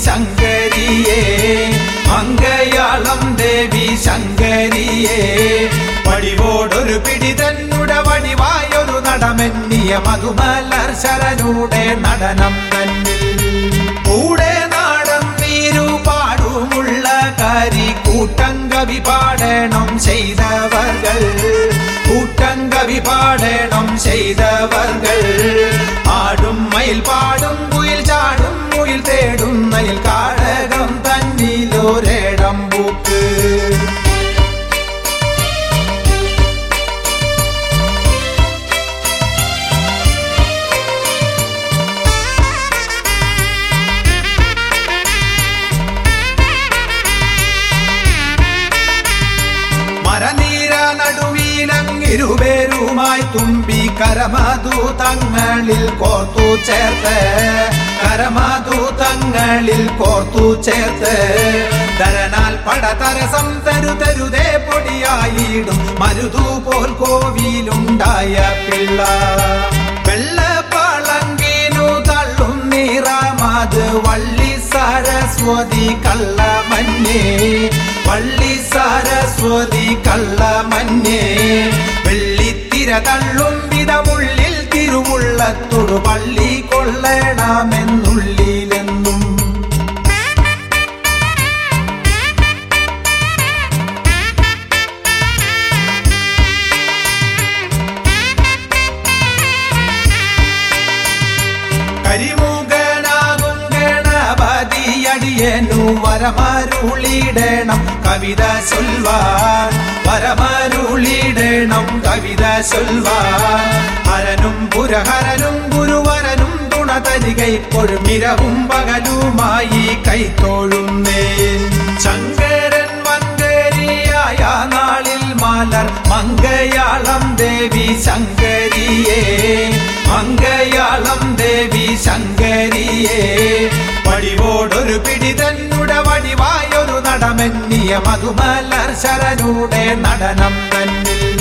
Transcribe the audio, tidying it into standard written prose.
ശങ്കരിയേ മംഗയാളം ദേവി ശങ്കരിയേ വടിവോടൊരു പിടി തന്നുടെ വടിവായൊരു നടമെന്നിയ മധുമലർ ശരനൂടെ നടനം തന്നിൽ കൂടെ നാടൻ നീരു പാടുമുള്ള കാരി കൂട്ടങ്കവി പാടണം ചെയ്തവർകൾ കൂട്ടങ്കവി പാടണം ചെയ്തവർകൾ ആടും മയിൽ പാടും കുയിൽ ചാടും മുയിൽ തേടും നയിൽ കാടകം തന്നിലൊരേടം പൂക്ക് ഇരുപേരുമായി തുമ്പി കരമധു തങ്ങളിൽ കോർത്തു ചേർത്ത് കരമധു തങ്ങളിൽ കോർത്തു ചേർത്ത് തരനാൽ പടതരസം തരുതരുതേ പൊടിയായിടും മരുതു പോൽ കോവിലുണ്ടായ പിള്ള വെള്ളപ്പളങ്കിനു തള്ളും നിറമത് വള്ളി സരസ്വതി കള്ളമഞ്ഞേ വള്ളി സരസ്വതി കള്ളമഞ്ഞേ വെള്ളിത്തിര തള്ളും വിധമുള്ളിൽ തിരുവുള്ളത്തോട് പള്ളി കൊള്ളണമെന്നുള്ളിലെന്നും കരിമുഖനാകും ഗണപതിയടിയനു വരമരുളിടണം കവിത ചൊൽവാൻ വരമരുളിടണം കവിത ചൊൽവാൻ ഹരനും പുരഹരനും ഗുരുവരനും തുണ തരികൈപ്പോഴും ഇരവും പകലുമായി കൈത്തോഴുന്നേ ശങ്കരൻ വങ്കരിയായ നാളിൽ മലർ മംഗയാളം ദേവി ശങ്കരിയേ മംഗയാളം ദേവി ശങ്കരിയേ വടിവോടൊരു പിടി തന്നുടെ വടിവായൊരു നടമെന്നിയ മധുമലർ ശരനൂടെ നടനം തന്നിൽ